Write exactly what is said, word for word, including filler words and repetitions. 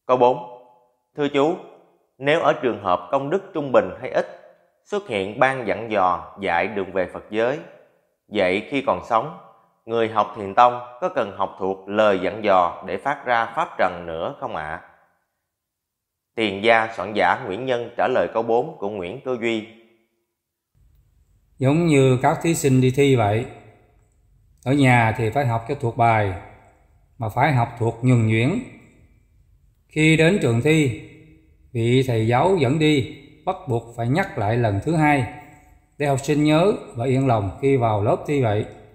Câu bốn. Thưa chú, nếu ở trường hợp công đức trung bình hay ít, xuất hiện ban dặn dò dạy đường về Phật giới, vậy khi còn sống, người học thiền tông có cần học thuộc lời dặn dò để phát ra pháp trần nữa không ạ? À? Tiền gia soạn giả Nguyễn Nhân trả lời câu bốn của Nguyễn Cơ Duy. Giống như các thí sinh đi thi vậy. Ở nhà thì phải học cho thuộc bài, mà phải học thuộc nhuần nhuyễn. Khi đến trường thi, vị thầy giáo dẫn đi bắt buộc phải nhắc lại lần thứ hai để học sinh nhớ và yên lòng khi vào lớp thi vậy.